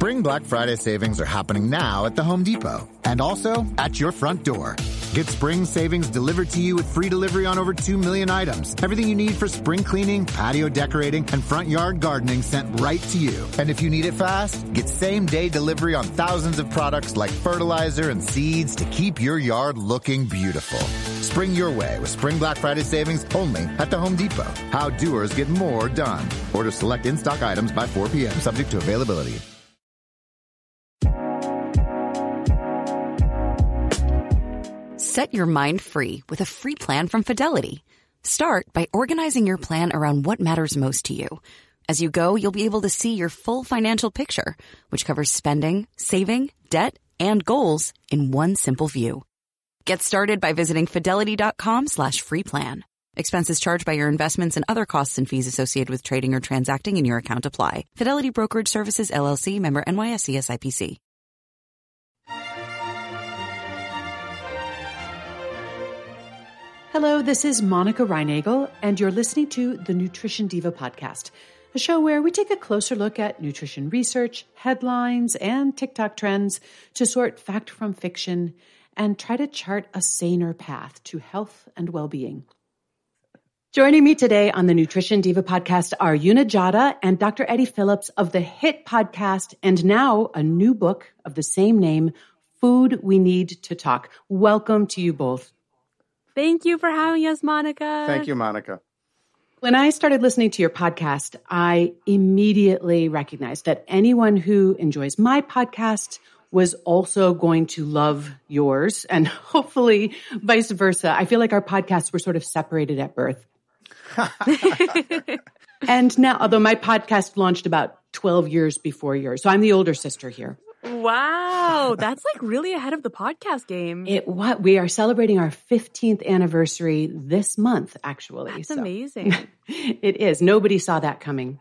Spring Black Friday savings are happening now at the Home Depot and also at your front door. Get spring savings delivered to you with free delivery on over 2 million items. Everything you need for spring cleaning, patio decorating, and front yard gardening sent right to you. And if you need it fast, get same-day delivery on thousands of products like fertilizer and seeds to keep your yard looking beautiful. Spring your way with Spring Black Friday savings only at the Home Depot. How doers get more done. Order select in-stock items by 4 p.m. subject to availability. Set your mind free with a free plan from Fidelity. Start by organizing your plan around what matters most to you. As you go, you'll be able to see your full financial picture, which covers spending, saving, debt, and goals in one simple view. Get started by visiting fidelity.com/free plan. Expenses charged by your investments and other costs and fees associated with trading or transacting in your account apply. Fidelity Brokerage Services, LLC, member NYSE SIPC. Hello, this is Monica Reinagel, and you're listening to the Nutrition Diva podcast, a show where we take a closer look at nutrition research, headlines, and TikTok trends to sort fact from fiction and try to chart a saner path to health and well-being. Joining me today on the Nutrition Diva podcast are Una Jada and Dr. Eddie Phillips of the hit podcast and now a new book of the same name, Food We Need to Talk. Welcome to you both. Thank you for having us, Monica. Thank you, Monica. When I started listening to your podcast, I immediately recognized that anyone who enjoys my podcast was also going to love yours, and hopefully vice versa. I feel like our podcasts were sort of separated at birth. And now, although my podcast launched about 12 years before yours, so I'm the older sister here. Wow, that's like really ahead of the podcast game. We are celebrating our 15th anniversary this month, actually. That's amazing. It is. Nobody saw that coming.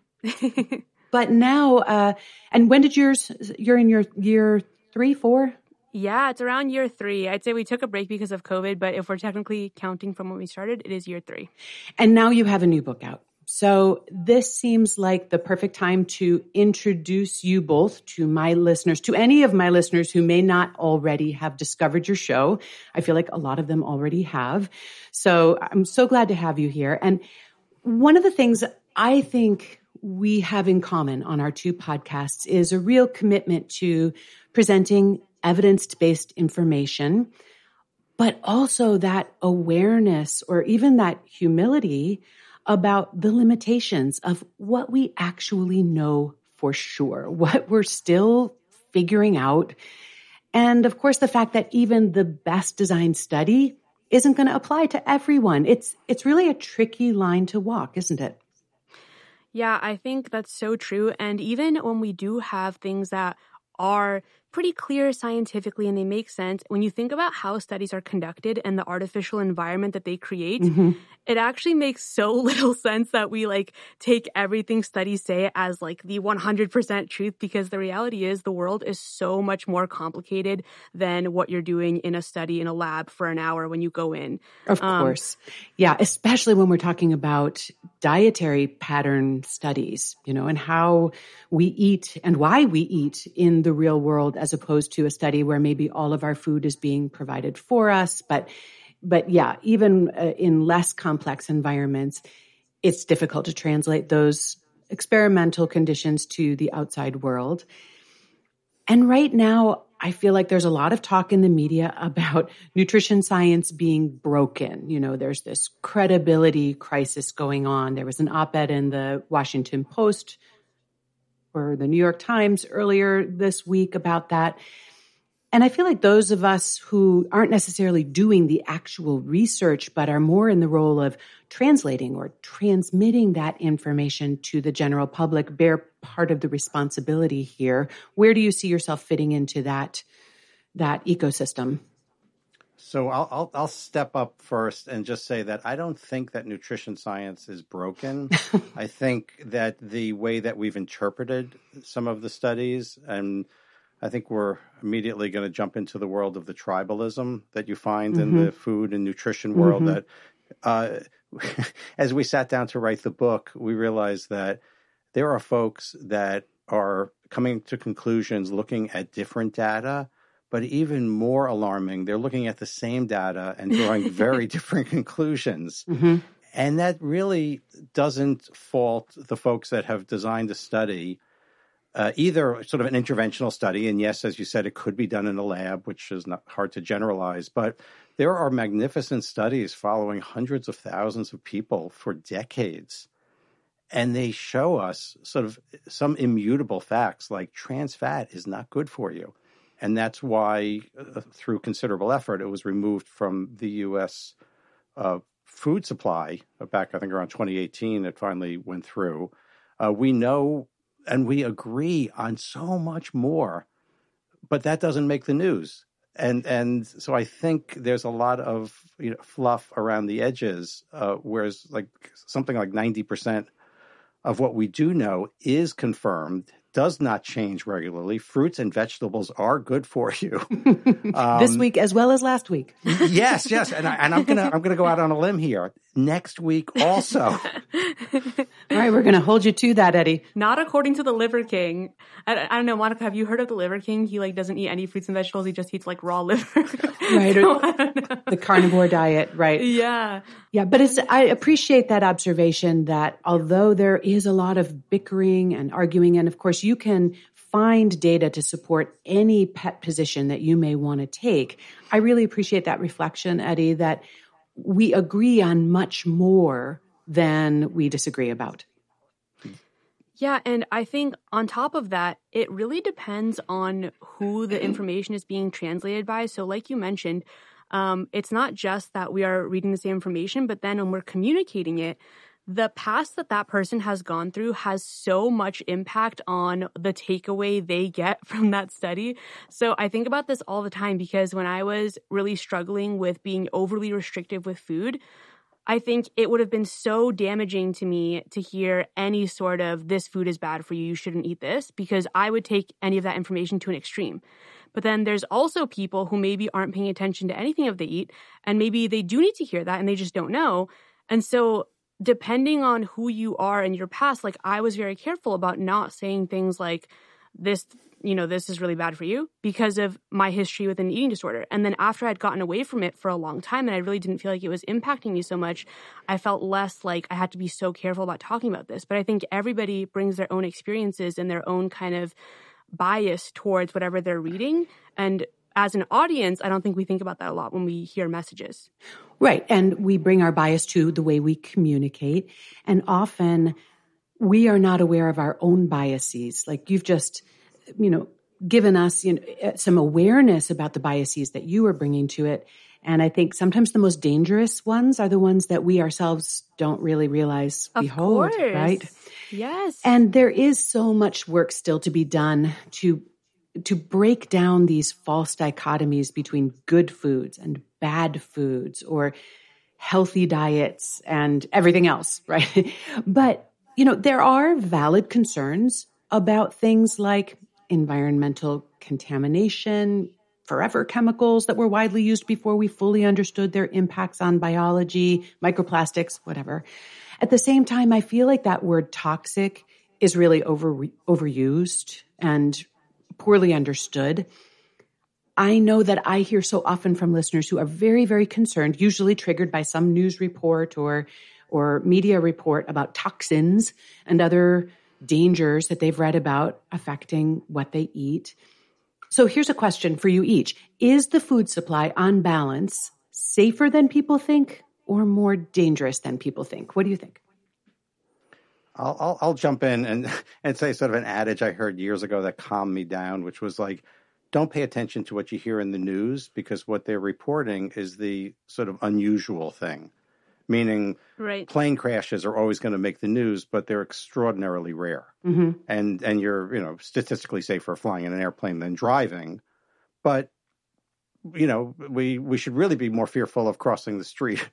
But now, and when did you're in your year 3, 4? Yeah, it's around year 3. I'd say we took a break because of COVID, but if we're technically counting from when we started, it is year 3. And now you have a new book out. So this seems like the perfect time to introduce you both to my listeners, to any of my listeners who may not already have discovered your show. I feel like a lot of them already have. So I'm so glad to have you here. And one of the things I think we have in common on our 2 podcasts is a real commitment to presenting evidence-based information, but also that awareness or even that humility about the limitations of what we actually know for sure, what we're still figuring out. And of course, the fact that even the best designed study isn't going to apply to everyone. It's really a tricky line to walk, isn't it? Yeah, I think that's so true. And even when we do have things that are pretty clear scientifically and they make sense, when you think about how studies are conducted and the artificial environment that they create, it actually makes so little sense that we take everything studies say as the 100% truth, because the reality is the world is so much more complicated than what you're doing in a study in a lab for an hour when you go in. Of course. Yeah, especially when we're talking about dietary pattern studies, and how we eat and why we eat in the real world, as opposed to a study where maybe all of our food is being provided for us. But yeah, even in less complex environments, it's difficult to translate those experimental conditions to the outside world. And right now, I feel like there's a lot of talk in the media about nutrition science being broken. There's this credibility crisis going on. There was an op-ed in the Washington Post or the New York Times earlier this week about that. And I feel like those of us who aren't necessarily doing the actual research, but are more in the role of translating or transmitting that information to the general public, bear part of the responsibility here. Where do you see yourself fitting into that ecosystem? So I'll step up first and just say that I don't think that nutrition science is broken. I think that the way that we've interpreted some of the studies, and I think we're immediately going to jump into the world of the tribalism that you find in the food and nutrition world, that as we sat down to write the book, we realized that there are folks that are coming to conclusions looking at different data, but even more alarming, they're looking at the same data and drawing very different conclusions. Mm-hmm. And that really doesn't fault the folks that have designed the study, either sort of an interventional study, and yes, as you said, it could be done in a lab, which is not hard to generalize, but there are magnificent studies following hundreds of thousands of people for decades. And they show us sort of some immutable facts like trans fat is not good for you. And that's why, through considerable effort, it was removed from the U.S. Food supply back, I think, around 2018. It finally went through. We know and we agree on so much more, but that doesn't make the news. And so I think there's a lot of fluff around the edges, whereas like something like 90% of what we do know is confirmed, does not change regularly. Fruits and vegetables are good for you. This week as well as last week. Yes. And I'm gonna go out on a limb here. Next week also. All right, we're going to hold you to that, Eddie. Not according to the Liver King. I don't know, Monica, have you heard of the Liver King? He doesn't eat any fruits and vegetables. He just eats raw liver. Right. So, the carnivore diet, right? Yeah. Yeah, but I appreciate that observation that although there is a lot of bickering and arguing, and of course you can find data to support any pet position that you may want to take, I really appreciate that reflection, Eddie, that we agree on much more than we disagree about. Yeah, and I think on top of that, it really depends on who the information is being translated by. So like you mentioned, it's not just that we are reading the same information, but then when we're communicating it, the past that person has gone through has so much impact on the takeaway they get from that study. So I think about this all the time because when I was really struggling with being overly restrictive with food, I think it would have been so damaging to me to hear any sort of this food is bad for you, you shouldn't eat this, because I would take any of that information to an extreme. But then there's also people who maybe aren't paying attention to anything of they eat, and maybe they do need to hear that and they just don't know. And so depending on who you are in your past, I was very careful about not saying things like this is really bad for you because of my history with an eating disorder. And then after I'd gotten away from it for a long time and I really didn't feel like it was impacting me so much, I felt less like I had to be so careful about talking about this. But I think everybody brings their own experiences and their own kind of bias towards whatever they're reading. And as an audience, I don't think we think about that a lot when we hear messages. Right. And we bring our bias to the way we communicate. And often we are not aware of our own biases. Like you've just, given us, some awareness about the biases that you are bringing to it. And I think sometimes the most dangerous ones are the ones that we ourselves don't really realize we hold, right? Yes. And there is so much work still to be done to break down these false dichotomies between good foods and bad foods or healthy diets and everything else, right? But, there are valid concerns about things like environmental contamination, forever chemicals that were widely used before we fully understood their impacts on biology, microplastics, whatever. At the same time, I feel like that word toxic is really overused and poorly understood. I know that I hear so often from listeners who are very, very concerned, usually triggered by some news report or media report about toxins and other dangers that they've read about affecting what they eat. So here's a question for you each. Is the food supply on balance safer than people think or more dangerous than people think? What do you think? I'll jump in and say sort of an adage I heard years ago that calmed me down, which was like, don't pay attention to what you hear in the news because what they're reporting is the sort of unusual thing. Meaning plane crashes are always going to make the news, but they're extraordinarily rare. Mm-hmm. And you're, statistically safer flying in an airplane than driving. But, we should really be more fearful of crossing the street.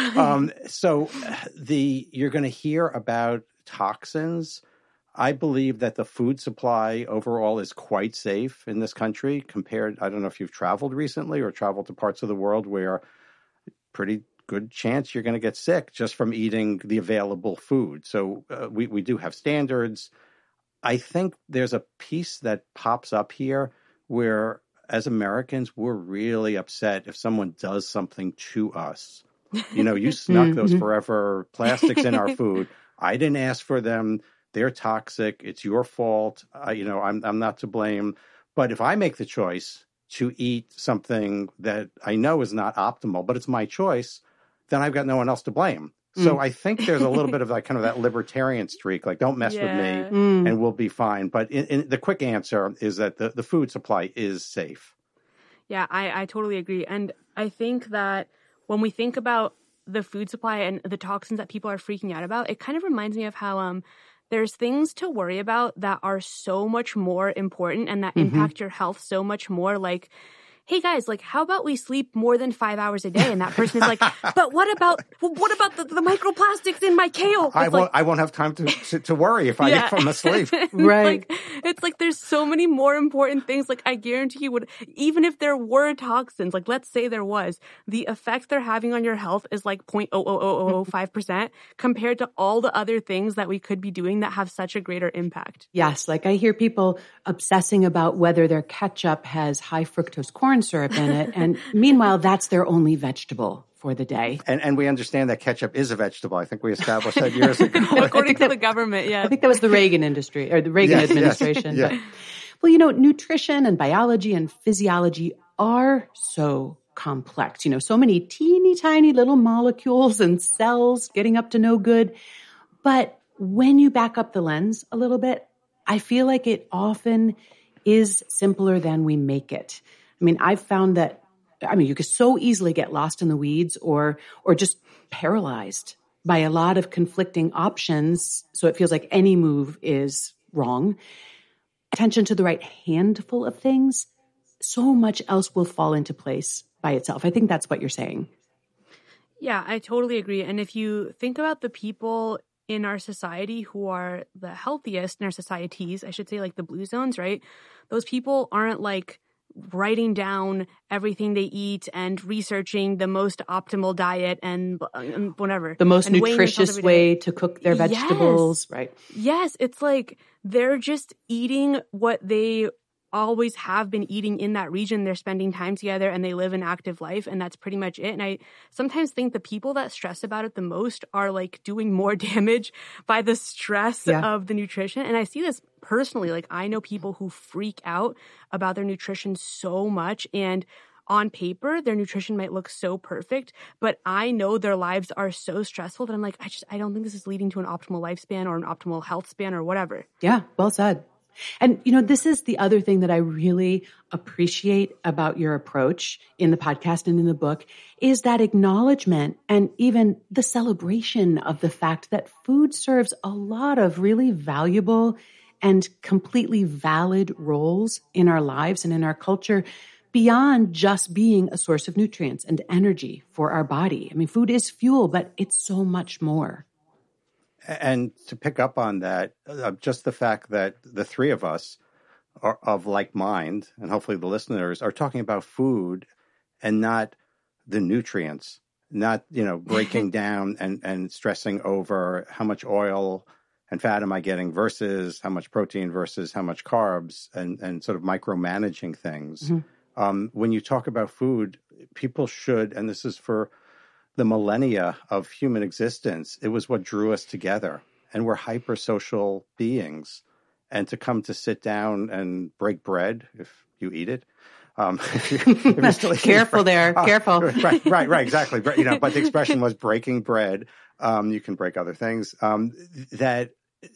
So you're going to hear about toxins. I believe that the food supply overall is quite safe in this country compared, I don't know if you've traveled recently or traveled to parts of the world where pretty good chance you're going to get sick just from eating the available food. So we do have standards. I think there's a piece that pops up here where, as Americans, we're really upset if someone does something to us. You snuck those forever plastics in our food. I didn't ask for them. They're toxic. It's your fault. I'm not to blame. But if I make the choice to eat something that I know is not optimal, but it's my choice, then I've got no one else to blame. So I think there's a little bit of that libertarian streak, like don't mess with me and we'll be fine. But in the quick answer is that the food supply is safe. Yeah, I totally agree. And I think that when we think about the food supply and the toxins that people are freaking out about, it kind of reminds me of how there's things to worry about that are so much more important and that impact your health so much more. Like, hey guys, like, how about we sleep more than 5 hours a day? And that person is like, but what about the microplastics in my kale? I won't have time to worry if I get from asleep. Right. It's like there's so many more important things. Like, I guarantee you even if there were toxins, like let's say there was, the effect they're having on your health is like 0.00005% compared to all the other things that we could be doing that have such a greater impact. Yes. Like I hear people obsessing about whether their ketchup has high fructose corn syrup in it. And meanwhile, that's their only vegetable for the day. And we understand that ketchup is a vegetable. I think we established that years ago. According to the government, yeah. I think that was the Reagan administration. Yes. But, well, nutrition and biology and physiology are so complex. So many teeny tiny little molecules and cells getting up to no good. But when you back up the lens a little bit, I feel like it often is simpler than we make it. I mean, I've found that, you could so easily get lost in the weeds or just paralyzed by a lot of conflicting options. So it feels like any move is wrong. Attention to the right handful of things, so much else will fall into place by itself. I think that's what you're saying. Yeah, I totally agree. And if you think about the people in our society who are the healthiest in our societies, I should say like the blue zones, right? Those people aren't like writing down everything they eat and researching the most optimal diet and whatever. The most nutritious way to cook their vegetables, right? Yes, it's like they're just eating what they always have been eating in that region. They're spending time together and they live an active life, and that's pretty much it. And I sometimes think the people that stress about it the most are like doing more damage by the stress of the nutrition. And I see this personally. Like, I know people who freak out about their nutrition so much, and on paper, their nutrition might look so perfect, but I know their lives are so stressful that I'm like, I don't think this is leading to an optimal lifespan or an optimal health span or whatever. Yeah, well said. And, this is the other thing that I really appreciate about your approach in the podcast and in the book is that acknowledgement and even the celebration of the fact that food serves a lot of really valuable and completely valid roles in our lives and in our culture beyond just being a source of nutrients and energy for our body. I mean, food is fuel, but it's so much more. And to pick up on that, just the fact that the three of us are of like mind, and hopefully the listeners are talking about food and not the nutrients, not, breaking down and stressing over how much oil and fat am I getting versus how much protein versus how much carbs and sort of micromanaging things. Mm-hmm. When you talk about food, people should, and this is for the millennia of human existence, it was what drew us together. And we're hyper-social beings. And to come to sit down and break bread, if you eat it, if you're still careful there, careful. Right, exactly. But the expression was breaking bread. You can break other things. That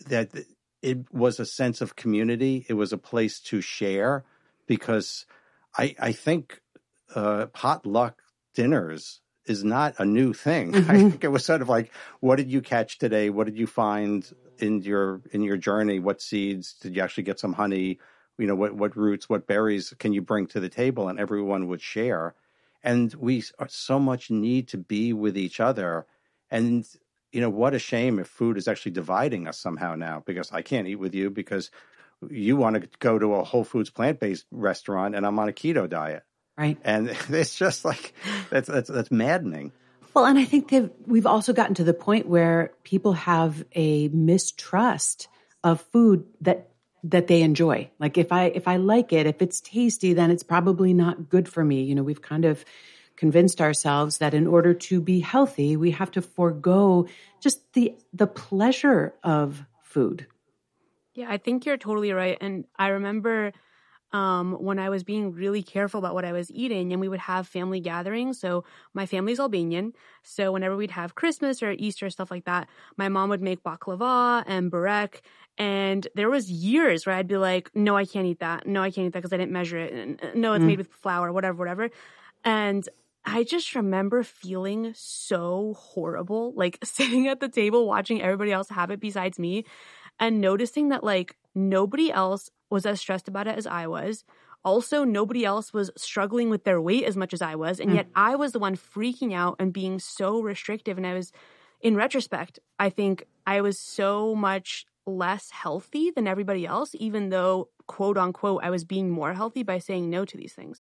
it was a sense of community. It was a place to share, because I think potluck dinners is not a new thing. Mm-hmm. I think it was sort of like, what did you catch today? What did you find in your journey? What seeds did you actually get? Some honey? What roots, what berries can you bring to the table? And everyone would share. And we are so much need to be with each other. And what a shame if food is actually dividing us somehow now, because I can't eat with you because you want to go to a Whole Foods plant-based restaurant and I'm on a keto diet. Right. And it's just like, that's maddening. Well, and I think we've also gotten to the point where people have a mistrust of food that that they enjoy. Like if I like it, if it's tasty, then it's probably not good for me. You know, we've kind of convinced ourselves that in order to be healthy, we have to forego just the pleasure of food. Yeah, I think you're totally right. And I remember when I was being really careful about what I was eating, and we would have family gatherings. So my family's Albanian. So whenever we'd have Christmas or Easter, stuff like that, my mom would make baklava and burek. And there was years where I'd be like, no, I can't eat that. No, I can't eat that because I didn't measure it. And no, it's made with flour, whatever. And I just remember feeling so horrible, like sitting at the table watching everybody else have it besides me, and noticing that like nobody else was as stressed about it as I was. Also, nobody else was struggling with their weight as much as I was. And yet I was the one freaking out and being so restrictive. And I was, in retrospect, I think I was so much less healthy than everybody else, even though, quote unquote, I was being more healthy by saying no to these things.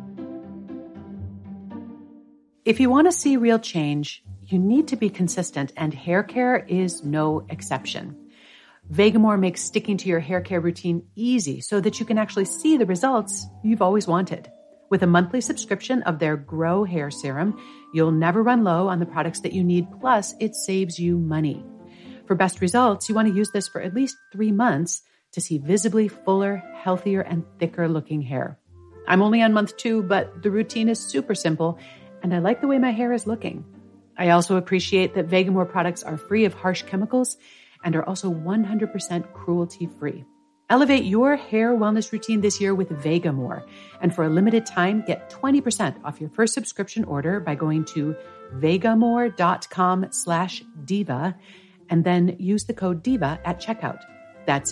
If you want to see real change, you need to be consistent, and hair care is no exception. Vegamour makes sticking to your hair care routine easy so that you can actually see the results you've always wanted. With a monthly subscription of their Grow Hair Serum, you'll never run low on the products that you need, plus it saves you money. For best results, you want to use this for at least 3 months to see visibly fuller, healthier, and thicker looking hair. I'm only on month 2, but the routine is super simple, and I like the way my hair is looking. I also appreciate that Vegamour products are free of harsh chemicals and are also 100% cruelty-free. Elevate your hair wellness routine this year with Vegamour. And for a limited time, get 20% off your first subscription order by going to vegamour.com/diva and then use the code DIVA at checkout. That's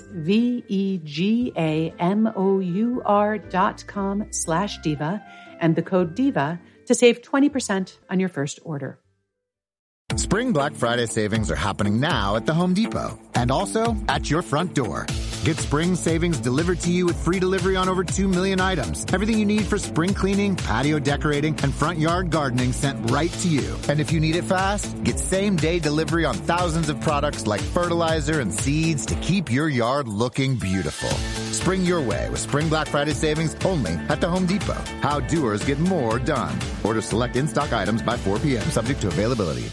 VEGAMOUR.com/diva and the code DIVA to save 20% on your first order. Spring Black Friday savings are happening now at the Home Depot and also at your front door. Get spring savings delivered to you with free delivery on over 2 million items. Everything you need for spring cleaning, patio decorating, and front yard gardening sent right to you. And if you need it fast, get same-day delivery on thousands of products like fertilizer and seeds to keep your yard looking beautiful. Spring your way with Spring Black Friday savings only at the Home Depot. How doers get more done. Order select in-stock items by 4 p.m. subject to availability.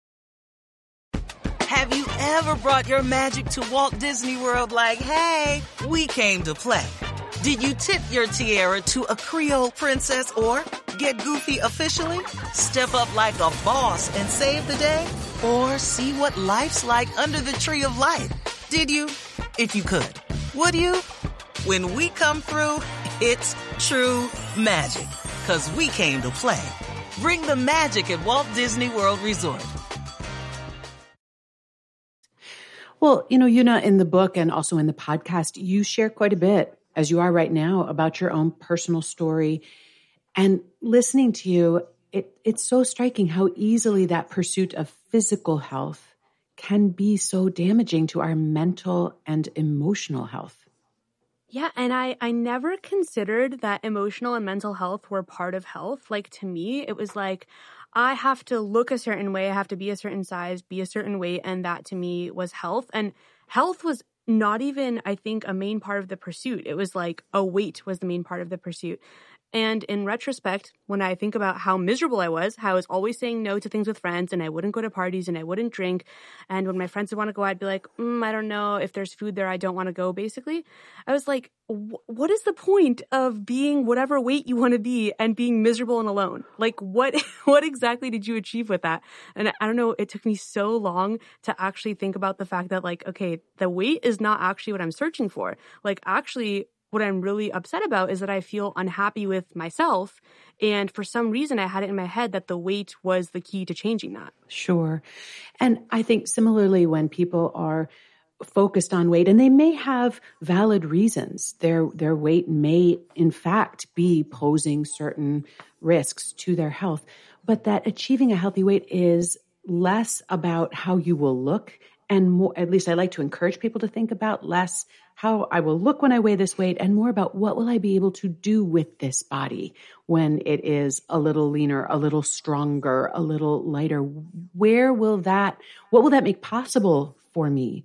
Have you ever brought your magic to Walt Disney World like, hey, we came to play? Did you tip your tiara to a Creole princess or get goofy officially? Step up like a boss and save the day? Or see what life's like under the tree of life? Did you? If you could. Would you? When we come through, it's true magic. 'Cause we came to play. Bring the magic at Walt Disney World Resort. Well, you know, Yuna, in the book and also in the podcast, you share quite a bit, as you are right now, about your own personal story. And listening to you, it's so striking how easily that pursuit of physical health can be so damaging to our mental and emotional health. Yeah, and I never considered that emotional and mental health were part of health. Like, to me, it was like, I have to look a certain way, I have to be a certain size, be a certain weight, and that to me was health. And health was not even, I think, a main part of the pursuit. It was like a weight was the main part of the pursuit. And in retrospect, when I think about how miserable I was always saying no to things with friends, and I wouldn't go to parties and I wouldn't drink. And when my friends would want to go, I'd be like, I don't know, if there's food there, I don't want to go, basically. I was like, what is the point of being whatever weight you want to be and being miserable and alone? Like, what exactly did you achieve with that? And I don't know, it took me so long to actually think about the fact that, like, okay, the weight is not actually what I'm searching for. Like, actually, what I'm really upset about is that I feel unhappy with myself. And for some reason, I had it in my head that the weight was the key to changing that. Sure. And I think similarly, when people are focused on weight, and they may have valid reasons, their weight may in fact be posing certain risks to their health, but that achieving a healthy weight is less about how you will look and more, at least I like to encourage people to think about less how I will look when I weigh this weight and more about what will I be able to do with this body when it is a little leaner, a little stronger, a little lighter. What will that make possible for me?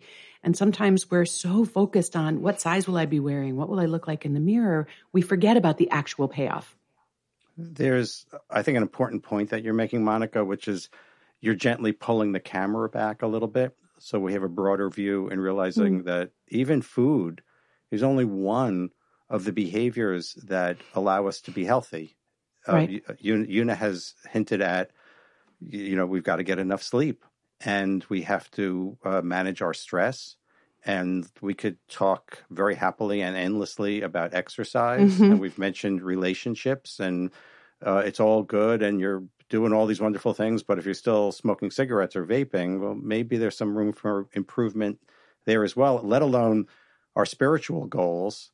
And sometimes we're so focused on what size will I be wearing? What will I look like in the mirror? We forget about the actual payoff. There's, I think, an important point that you're making, Monica, which is you're gently pulling the camera back a little bit. So we have a broader view in realizing that even food is only one of the behaviors that allow us to be healthy. Right. Una has hinted at, we've got to get enough sleep and we have to manage our stress. And we could talk very happily and endlessly about exercise. And we've mentioned relationships, and it's all good and you're doing all these wonderful things. But if you're still smoking cigarettes or vaping, well, maybe there's some room for improvement there as well, let alone our spiritual goals.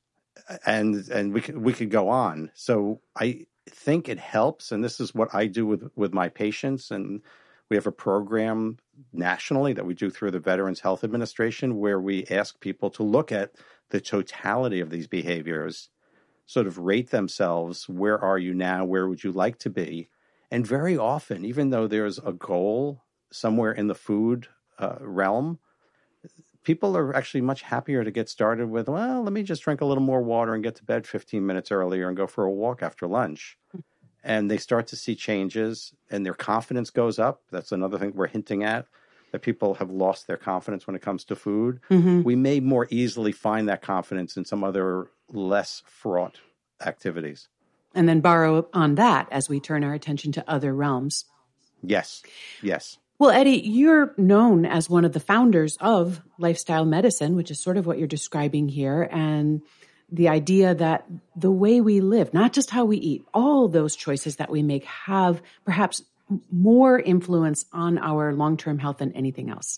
And we could go on. So I think it helps. And this is what I do with my patients. And we have a program nationally that we do through the Veterans Health Administration where we ask people to look at the totality of these behaviors, sort of rate themselves. Where are you now? Where would you like to be? And very often, even though there's a goal somewhere in the food realm, people are actually much happier to get started with, well, let me just drink a little more water and get to bed 15 minutes earlier and go for a walk after lunch. And they start to see changes and their confidence goes up. That's another thing we're hinting at, that people have lost their confidence when it comes to food. We may more easily find that confidence in some other less fraught activities. And then borrow on that as we turn our attention to other realms. Yes. Well, Eddie, you're known as one of the founders of lifestyle medicine, which is sort of what you're describing here. And the idea that the way we live, not just how we eat, all those choices that we make have perhaps more influence on our long-term health than anything else.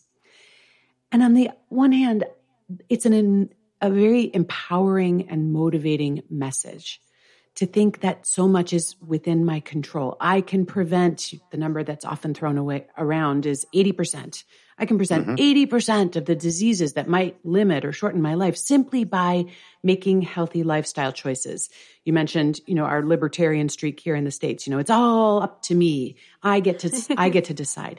And on the one hand, it's a very empowering and motivating message to think that so much is within my control. I can prevent, the number that's often thrown around is 80%. I can prevent 80% of the diseases that might limit or shorten my life simply by making healthy lifestyle choices. You mentioned, our libertarian streak here in the States. It's all up to me. I get to decide.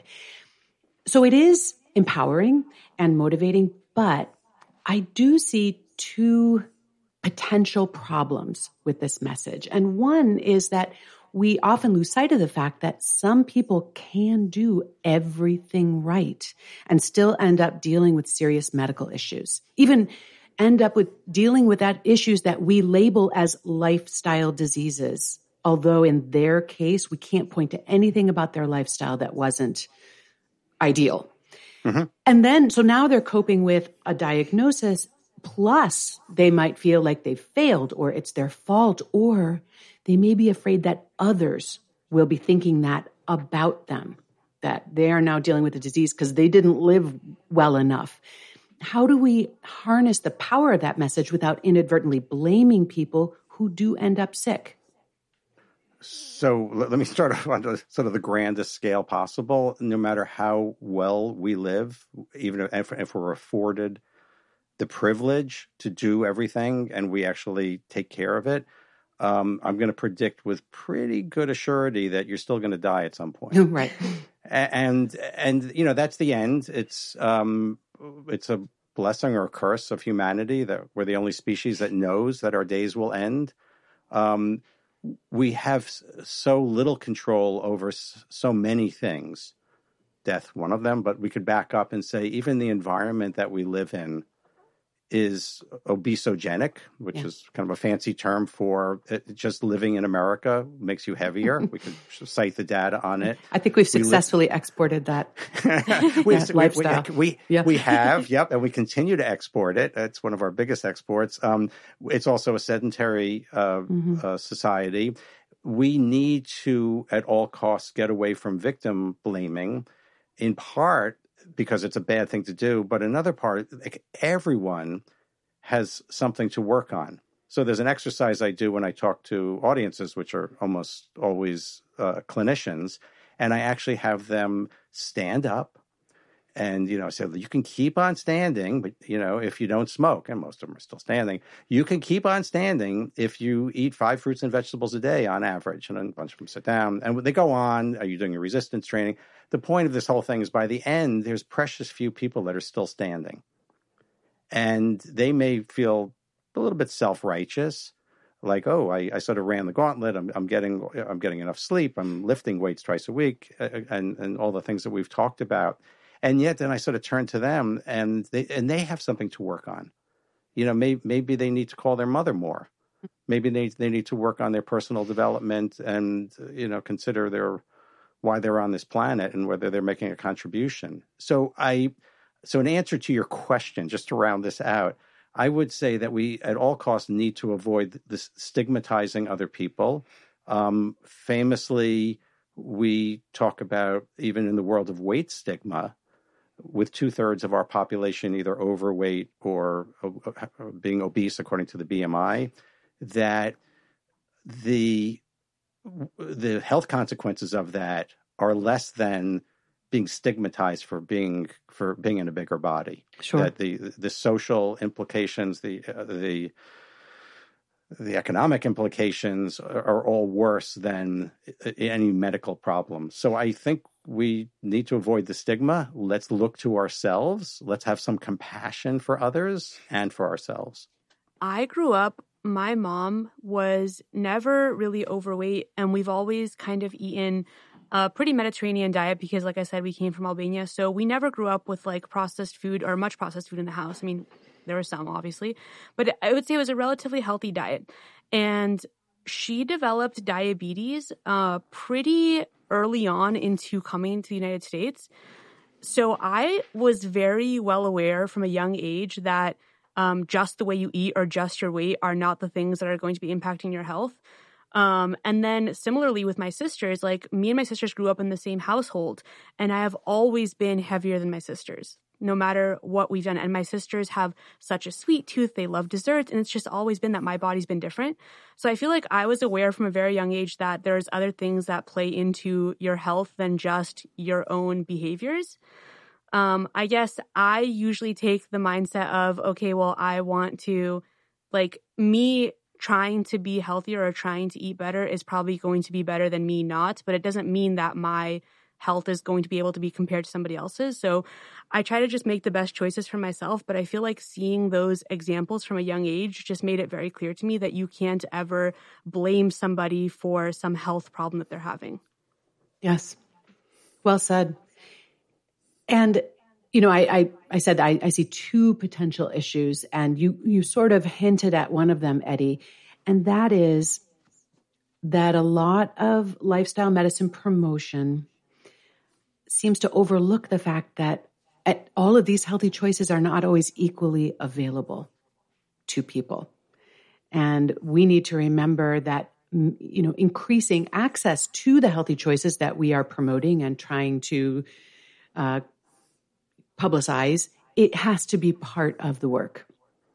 So it is empowering and motivating, but I do see two potential problems with this message. And one is that we often lose sight of the fact that some people can do everything right and still end up dealing with serious medical issues, even end up with dealing with that issues that we label as lifestyle diseases. Although in their case, we can't point to anything about their lifestyle that wasn't ideal. And then, so now they're coping with a diagnosis. Plus, they might feel like they've failed or it's their fault, or they may be afraid that others will be thinking that about them, that they are now dealing with a disease because they didn't live well enough. How do we harness the power of that message without inadvertently blaming people who do end up sick? So let me start off on sort of the grandest scale possible. No matter how well we live, even if we're afforded the privilege to do everything and we actually take care of it, I'm going to predict with pretty good assurity that you're still going to die at some point. Right. And that's the end. It's a blessing or a curse of humanity that we're the only species that knows that our days will end. We have so little control over so many things, death one of them, but we could back up and say even the environment that we live in is obesogenic, which is kind of a fancy term for just living in America makes you heavier. We could cite the data on it. I think we've successfully exported that lifestyle. We have, and we continue to export it. It's one of our biggest exports. It's also a sedentary society. We need to, at all costs, get away from victim blaming, in part because it's a bad thing to do, but another part, like, everyone has something to work on. So there's an exercise I do when I talk to audiences, which are almost always clinicians, and I actually have them stand up and, say, you can keep on standing, but, if you don't smoke, and most of them are still standing, you can keep on standing if you eat 5 fruits and vegetables a day on average. And then a bunch of them sit down and they go on. Are you doing your resistance training? The point of this whole thing is by the end, there's precious few people that are still standing. And they may feel a little bit self-righteous, like, oh, I sort of ran the gauntlet. I'm getting enough sleep. I'm lifting weights twice a week, and all the things that we've talked about. And yet, then I sort of turn to them, and they have something to work on. Maybe they need to call their mother more. Maybe they need to work on their personal development and consider why they're on this planet and whether they're making a contribution. So in answer to your question, just to round this out, I would say that we at all costs need to avoid this stigmatizing other people. Famously, we talk about, even in the world of weight stigma, with 2/3 of our population either overweight or being obese according to the BMI, that the health consequences of that are less than being stigmatized for being in a bigger body. Sure. That the social implications, the economic implications are all worse than any medical problem. So I think we need to avoid the stigma. Let's look to ourselves. Let's have some compassion for others and for ourselves. I grew up, my mom was never really overweight, and we've always kind of eaten a pretty Mediterranean diet because, like I said, we came from Albania. So we never grew up with like processed food or much processed food in the house. I mean, there was some, obviously, but I would say it was a relatively healthy diet. And she developed diabetes pretty early on into coming to the United States. So I was very well aware from a young age that just the way you eat or just your weight are not the things that are going to be impacting your health. And then similarly with my sisters, like me and my sisters grew up in the same household, and I have always been heavier than my sisters, no matter what we've done. And my sisters have such a sweet tooth. They love desserts. And it's just always been that my body's been different. So I feel like I was aware from a very young age that there's other things that play into your health than just your own behaviors. I guess I usually take the mindset of, okay, well, I want to, like, me trying to be healthier or trying to eat better is probably going to be better than me not, but it doesn't mean that my health is going to be able to be compared to somebody else's. So I try to just make the best choices for myself, but I feel like seeing those examples from a young age just made it very clear to me that you can't ever blame somebody for some health problem that they're having. Yes. Well said. And, I said I see two potential issues, and you sort of hinted at one of them, Eddie, and that is that a lot of lifestyle medicine promotion seems to overlook the fact that all of these healthy choices are not always equally available to people. And we need to remember that, increasing access to the healthy choices that we are promoting and trying to publicize, it has to be part of the work.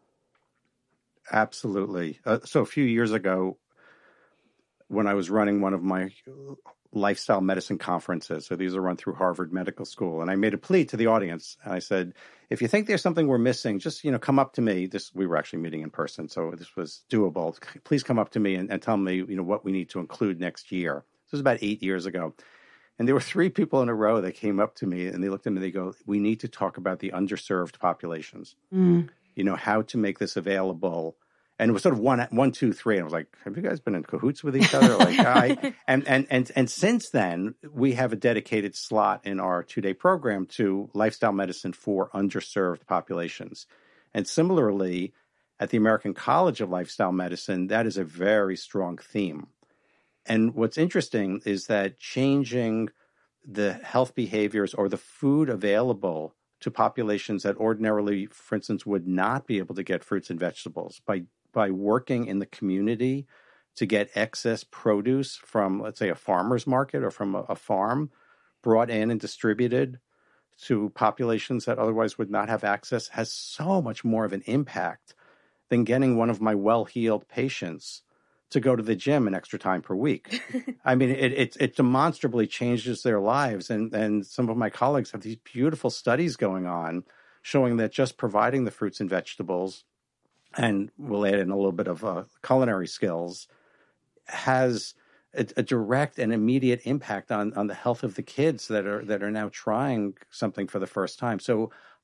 Absolutely. So a few years ago, when I was running one of my lifestyle medicine conferences, so these are run through Harvard Medical School, and I made a plea to the audience, and I said, if you think there's something we're missing, just, come up to me. We were actually meeting in person, so this was doable. Please come up to me and tell me, what we need to include next year. This was about 8 years ago. And there were 3 people in a row that came up to me, and they looked at me and they go, we need to talk about the underserved populations, how to make this available. And it was sort of 1, 2, 3. And I was like, have you guys been in cahoots with each other? And since then, we have a dedicated slot in our 2-day program to lifestyle medicine for underserved populations. And similarly, at the American College of Lifestyle Medicine, that is a very strong theme. And what's interesting is that changing the health behaviors or the food available to populations that ordinarily, for instance, would not be able to get fruits and vegetables by working in the community to get excess produce from, let's say, a farmer's market or from a farm brought in and distributed to populations that otherwise would not have access has so much more of an impact than getting one of my well-heeled patients to go to the gym an extra time per week. I mean, it demonstrably changes their lives. And some of my colleagues have these beautiful studies going on showing that just providing the fruits and vegetables, and we'll add in a little bit of culinary skills, has a direct and immediate impact on the health of the kids that are now trying something for the first time. So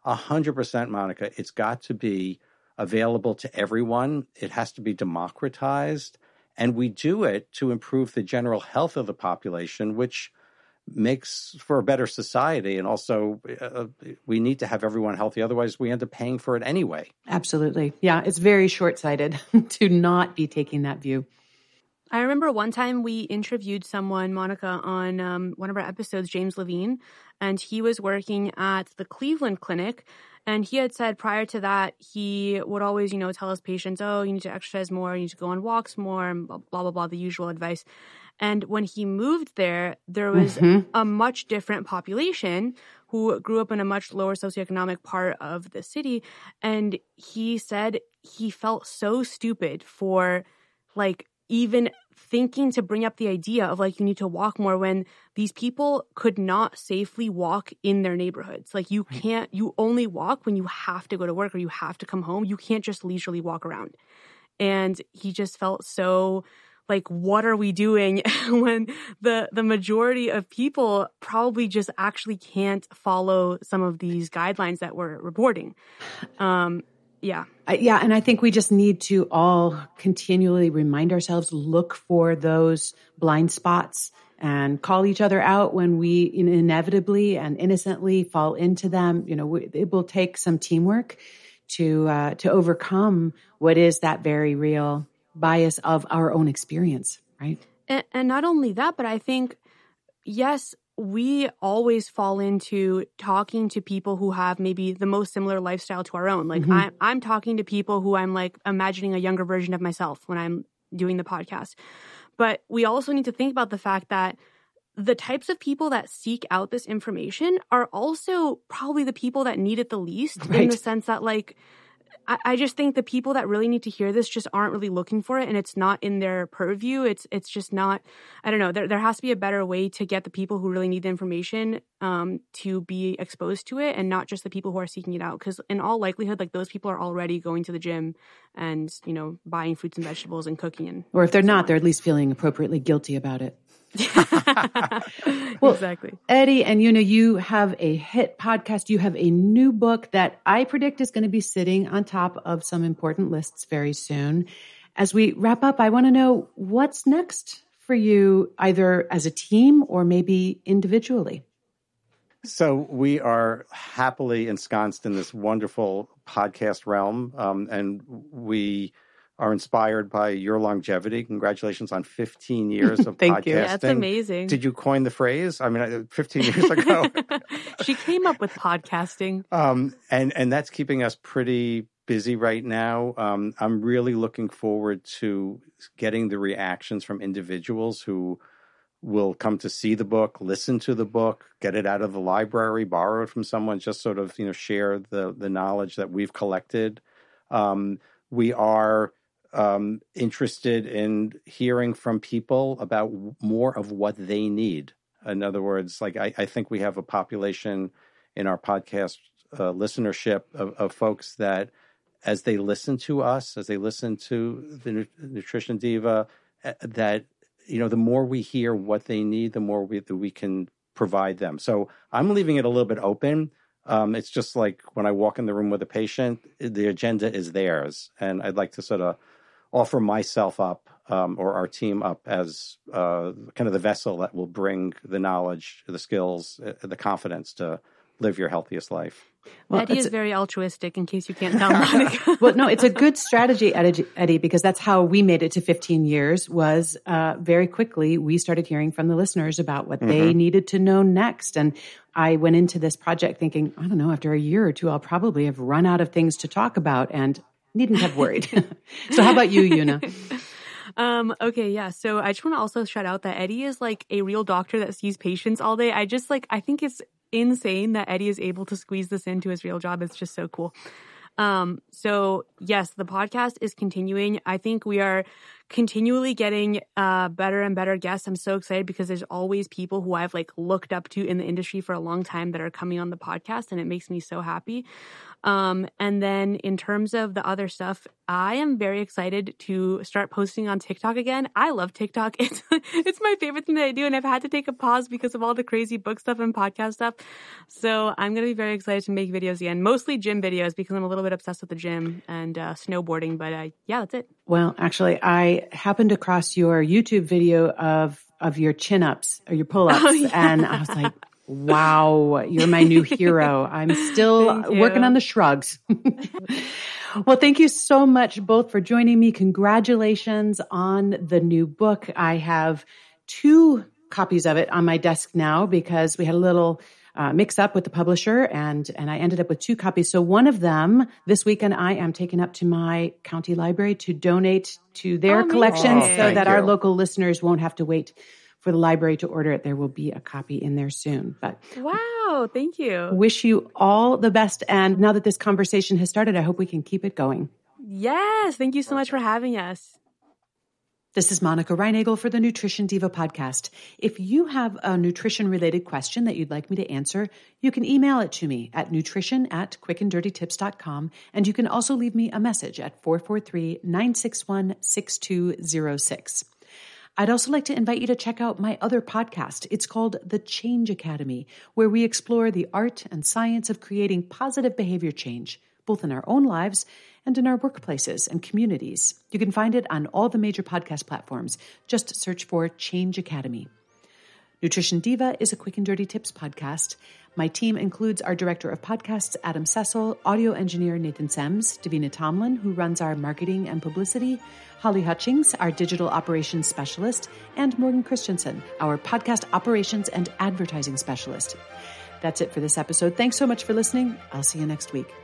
100%, Monica. It's got to be available to everyone. It has to be democratized. And we do it to improve the general health of the population, which makes for a better society. And also, we need to have everyone healthy. Otherwise, we end up paying for it anyway. Absolutely. Yeah, it's very short-sighted to not be taking that view. I remember one time we interviewed someone, Monica, on one of our episodes, James Levine, and he was working at the Cleveland Clinic. And he had said prior to that, he would always, tell his patients, oh, you need to exercise more, you need to go on walks more, and blah, blah, blah, the usual advice. And when he moved there was a much different population who grew up in a much lower socioeconomic part of the city. And he said he felt so stupid for, even thinking to bring up the idea of you need to walk more when these people could not safely walk in their neighborhoods. You only walk when you have to go to work or you have to come home. You can't just leisurely walk around. And he just felt so what are we doing when the majority of people probably just actually can't follow some of these guidelines that we're reporting. Yeah. And I think we just need to all continually remind ourselves, look for those blind spots and call each other out when we inevitably and innocently fall into them. It will take some teamwork to overcome what is that very real bias of our own experience, right? And not only that, but I think, yes, we always fall into talking to people who have maybe the most similar lifestyle to our own. I'm talking to people who I'm imagining a younger version of myself when I'm doing the podcast. But we also need to think about the fact that the types of people that seek out this information are also probably the people that need it the least, right? In the sense that I just think the people that really need to hear this just aren't really looking for it, and it's not in their purview. It's just not, I don't know, there has to be a better way to get the people who really need the information to be exposed to it, and not just the people who are seeking it out. Because in all likelihood, those people are already going to the gym and, buying fruits and vegetables and cooking. Or if they're not, they're at least feeling appropriately guilty about it. Well, exactly. Eddie, and you have a hit podcast. You have a new book that I predict is going to be sitting on top of some important lists very soon. As we wrap up, I want to know what's next for you, either as a team or maybe individually. So we are happily ensconced in this wonderful podcast realm, and we are inspired by your longevity. Congratulations on 15 years of Thank podcasting. you. That's amazing. Did you coin the phrase? 15 years ago. She came up with podcasting. And that's keeping us pretty busy right now. I'm really looking forward to getting the reactions from individuals who will come to see the book, listen to the book, get it out of the library, borrow it from someone, just sort of, share the knowledge that we've collected. We are interested in hearing from people about more of what they need. In other words, I think we have a population in our podcast listenership of folks that as they listen to us, as they listen to the Nutrition Diva, that, the more we hear what they need, the more we can provide them. So I'm leaving it a little bit open. It's just like when I walk in the room with a patient, the agenda is theirs. And I'd like to sort of offer myself up or our team up as kind of the vessel that will bring the knowledge, the skills, the confidence to live your healthiest life. Well, Eddie is very altruistic, in case you can't tell, Monica. Well, no, it's a good strategy, Eddie, because that's how we made it to 15 years was very quickly we started hearing from the listeners about what they needed to know next. And I went into this project thinking, I don't know, after a year or two, I'll probably have run out of things to talk about and needn't have worried. So how about you, Yuna? Okay, yeah. So I just want to also shout out that Eddie is a real doctor that sees patients all day. I think it's insane that Eddie is able to squeeze this into his real job. It's just so cool. So yes, the podcast is continuing. I think we are continually getting better and better guests. I'm so excited because there's always people who I've like looked up to in the industry for a long time that are coming on the podcast, and it makes me so happy. And then in terms of the other stuff, I am very excited to start posting on TikTok again. I love TikTok. It's my favorite thing that I do, and I've had to take a pause because of all the crazy book stuff and podcast stuff. So I'm going to be very excited to make videos again, mostly gym videos because I'm a little bit obsessed with the gym and snowboarding. But yeah, that's it. Well, actually, I happened across your YouTube video of your chin-ups or your pull-ups, and I was like, wow, you're my new hero. I'm still working on the shrugs. Well, thank you so much both for joining me. Congratulations on the new book. I have 2 copies of it on my desk now because we had a little mix up with the publisher and I ended up with 2 copies. So one of them this weekend I am taking up to my county library to donate to their collection so that our local listeners won't have to wait for the library to order it. There will be a copy in there soon. But wow, thank you. Wish you all the best. And now that this conversation has started, I hope we can keep it going. Yes, thank you so much for having us. This is Monica Reinagel for the Nutrition Diva podcast. If you have a nutrition-related question that you'd like me to answer, you can email it to me at nutrition@quickanddirtytips.com. And you can also leave me a message at 443-961-6206. I'd also like to invite you to check out my other podcast. It's called The Change Academy, where we explore the art and science of creating positive behavior change, both in our own lives and in our workplaces and communities. You can find it on all the major podcast platforms. Just search for Change Academy. Nutrition Diva is a Quick and Dirty Tips podcast. My team includes our director of podcasts, Adam Cecil, audio engineer Nathan Sems, Davina Tomlin, who runs our marketing and publicity, Holly Hutchings, our digital operations specialist, and Morgan Christensen, our podcast operations and advertising specialist. That's it for this episode. Thanks so much for listening. I'll see you next week.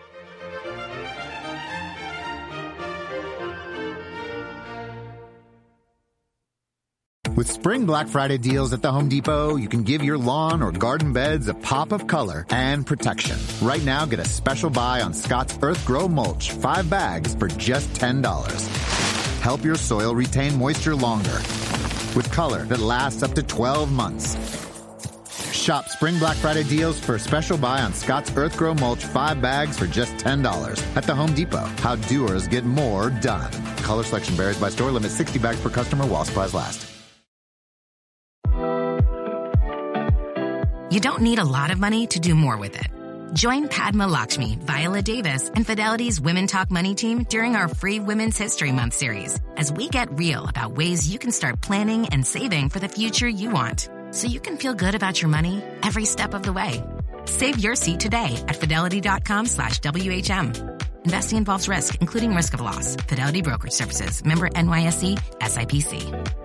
With Spring Black Friday deals at the Home Depot, you can give your lawn or garden beds a pop of color and protection. Right now, get a special buy on Scott's Earth Grow Mulch, 5 bags for just $10. Help your soil retain moisture longer with color that lasts up to 12 months. Shop Spring Black Friday deals for a special buy on Scott's Earth Grow Mulch, 5 bags for just $10 at the Home Depot. How doers get more done. Color selection varies by store. Limit 60 bags per customer while supplies last. You don't need a lot of money to do more with it. Join Padma Lakshmi, Viola Davis, and Fidelity's Women Talk Money team during our free Women's History Month series as we get real about ways you can start planning and saving for the future you want so you can feel good about your money every step of the way. Save your seat today at fidelity.com/WHM. Investing involves risk, including risk of loss. Fidelity Brokerage Services. Member NYSE, SIPC.